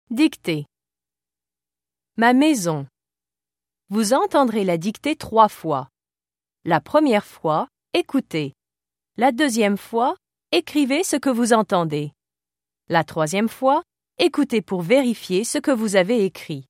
Dictée. Ma maison. Vous entendrez la dictée 3 fois. La première fois, écoutez. La deuxième fois, écrivez ce que vous entendez. La troisième fois, écoutez pour vérifier ce que vous avez écrit.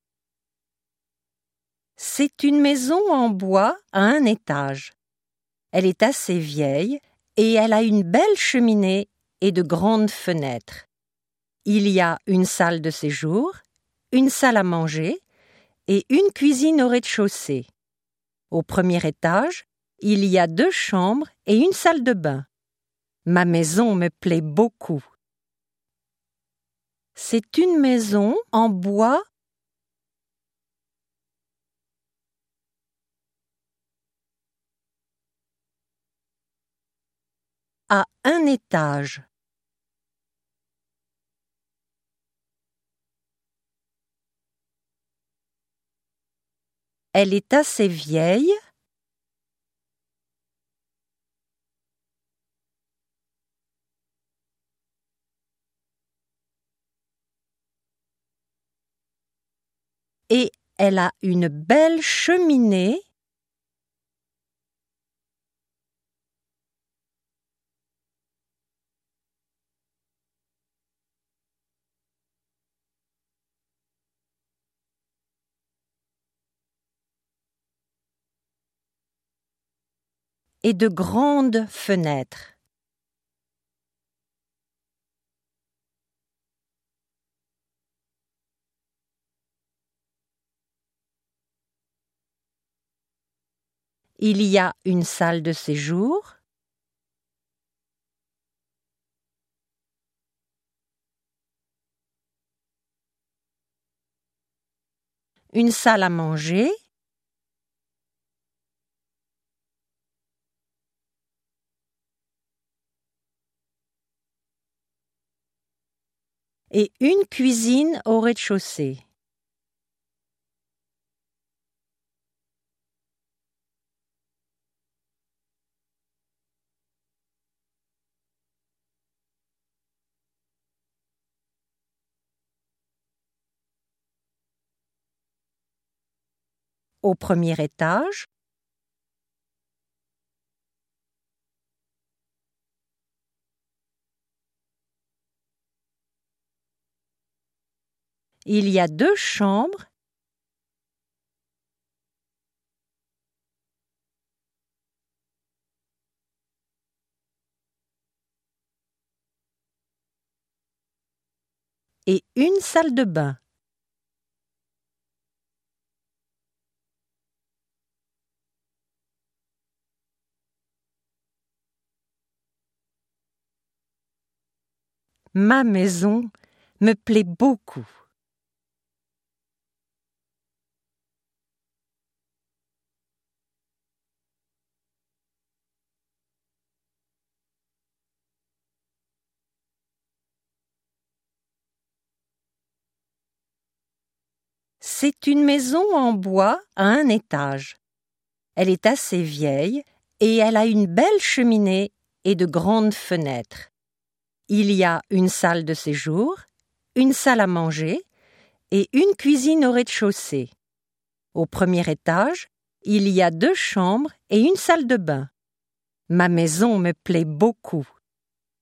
C'est une maison en bois à 1 étage. Elle est assez vieille et elle a une belle cheminée et de grandes fenêtres. Il y a une salle de séjour, une salle à manger et une cuisine au rez-de-chaussée. Au premier étage, il y a 2 chambres et une salle de bain. Ma maison me plaît beaucoup. C'est une maison en bois à 1 étage. Elle est assez vieille et elle a une belle cheminée et de grandes fenêtres. Il y a une salle de séjour, une salle à manger et une cuisine au rez-de-chaussée. Au premier étage, il y a 2 chambres et une salle de bain. Ma maison me plaît beaucoup. C'est une maison en bois à 1 étage. Elle est assez vieille et elle a une belle cheminée et de grandes fenêtres. Il y a une salle de séjour, une salle à manger et une cuisine au rez-de-chaussée. Au premier étage, il y a 2 chambres et une salle de bain. Ma maison me plaît beaucoup.